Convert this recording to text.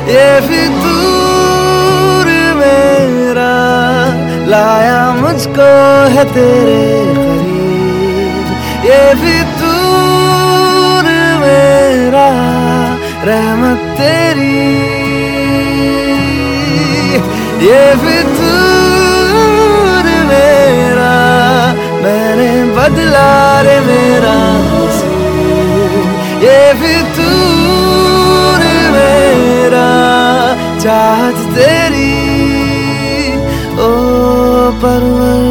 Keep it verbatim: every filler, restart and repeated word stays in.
ये फितूर मेरा लाया मुझको है तेरे करीब। ये फितूर मेरा रहमत तेरी। ये फितूर मेरा मैंने बदला रे मेरा नसीब। ये फितूर मेरा चाहत तेरी ओ परवर।